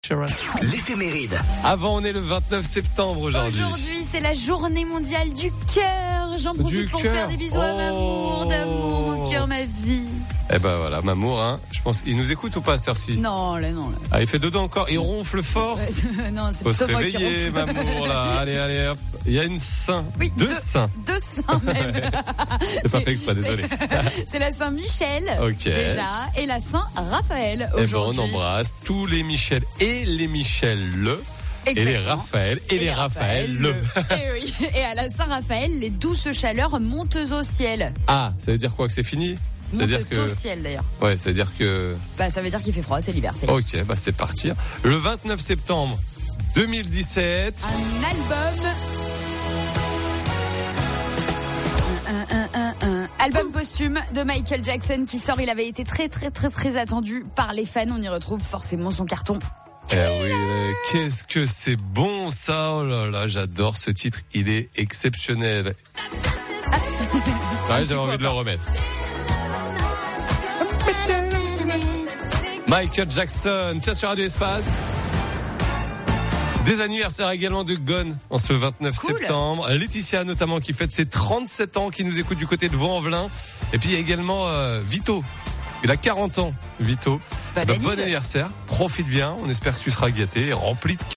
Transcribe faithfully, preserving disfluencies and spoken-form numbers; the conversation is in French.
L'éphéméride. Avant, on est le vingt-neuf septembre aujourd'hui. Aujourd'hui, c'est la journée mondiale du cœur. J'en profite Du pour cœur. faire des bisous à Mamour, Oh. d'amour, mon cœur, ma vie. Eh ben voilà, Mamour, hein, je pense, il nous écoute ou pas à cette heure-ci? Non, là, non, là. Ah, il fait dodo encore, il ronfle fort. Ouais, non, c'est Faut se plutôt moi qui réveiller, ronfle. Mamour, là. Allez, allez, hop. Il y a une saint. Oui, deux, deux- saints. Deux saints même. C'est pas fait exprès, désolé. C'est la Saint-Michel, Ok. déjà, et la Saint-Raphaël Eh ben, on aujourd'hui. embrasse tous les Michel et les Michel le. Et les Exactement. Raphaël et, les Raphaël le. Et, oui. Et à la Saint-Raphaël, les douces chaleurs montent au ciel. Ah, ça veut dire quoi, que c'est fini? Ça veut Montent dire que. au ciel d'ailleurs. Ouais, ça veut dire que. Bah, ça veut dire qu'il fait froid, c'est l'hiver. C'est l'hiver. Ok, bah c'est parti. Le vingt-neuf septembre deux mille dix-sept. Un album. Un, un, un, un. Album posthume de Michael Jackson qui sort. Il avait été très très très très attendu par les fans. On y retrouve forcément son carton. Eh oui, euh, qu'est-ce que c'est bon ça. Oh là là, j'adore ce titre, il est exceptionnel. Ouais, j'avais envie de le remettre. Michael Jackson, tiens sur Radio Espace. Des anniversaires également de Gone en ce vingt-neuf Cool. septembre. Laetitia notamment qui fête ses trente-sept ans, qui nous écoute du côté de Vaux-en-Velin. Et puis il y a également euh, Vito. Il a quarante ans, Vito. Bah, Bah, Dani, bon euh, anniversaire, profite bien. On espère que tu seras gâté et rempli de